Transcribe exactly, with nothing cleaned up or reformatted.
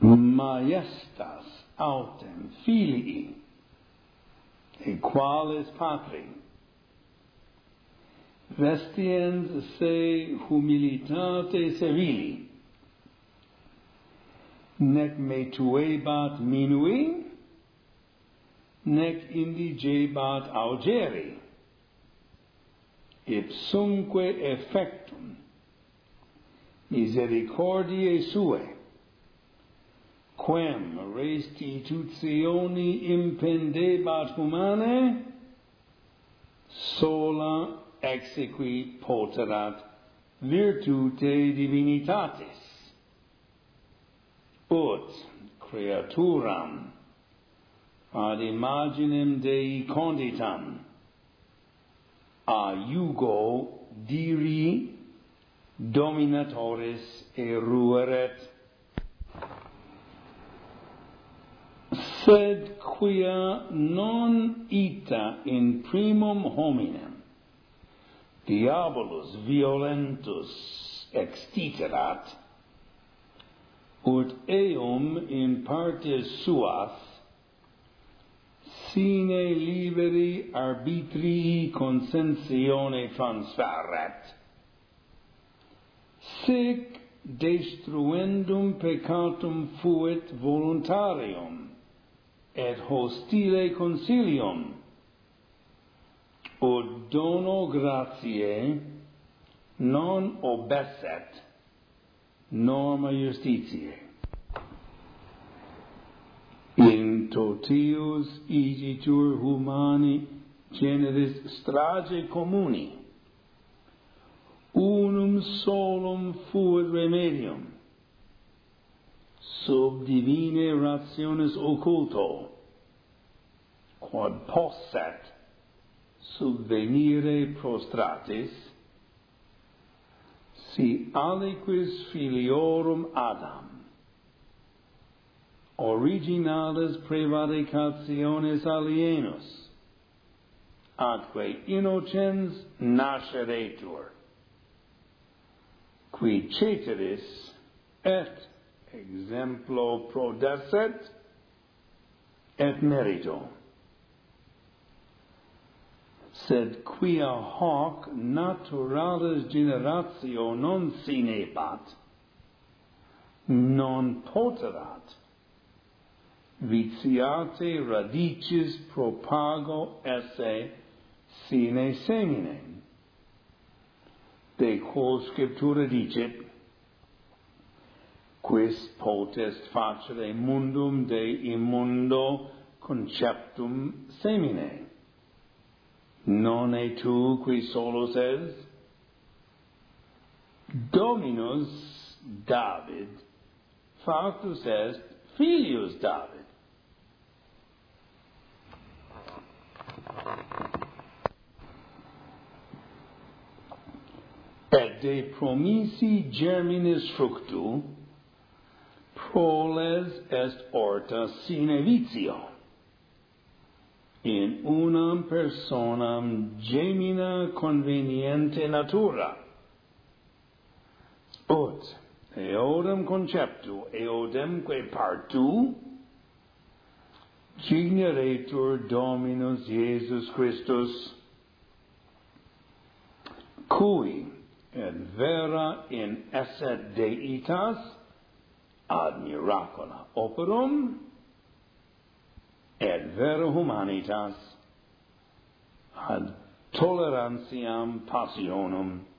Majestas autem filii, e qualis patri, vestiens se humilitate servili, nec metuebat minui, nec indigebat augeri, ipsumque effectum misericordiae suae, quem restitutioni impendebat humane, sola exequi poterat virtute divinitatis, ut creaturam ad imaginem Dei conditam a iugo diri dominatoris erueret, sed quia non ita in primum hominem diabolus violentus extiterat, ut eum in partes suas sine liberi arbitrii consentione transferret, sic destruendum peccatum fuit voluntarium et hostile consilium, ut dono gratiae non obesset norma justitiae. In totius igitur humani generis strage communi, unum solum fuit remedium, sub divine rationis occulto, quod posset subvenire prostratis, si aliquis filiorum Adam originales prevaricationes alienus atque innocens nasceretur, qui ceteris et exemplo prodesset et merito, sed quia hoc naturalis generatio non sinebat, non poterat vitiate radicis propago esse sine semine, de quo scriptura dicit, quis potest facere mundum de immundo conceptum semine, non e tu qui solus es? Dominus David factus est filius David. Et de promisi germinis fructu proles est orta sine vitio, in unam personam gemina conveniente natura, ut eodem conceptu eodemque partu generetur Dominus Iesus Christus, cui et vera in esse deitas ad miracula operum, et vera humanitas ad tolerantiam passionum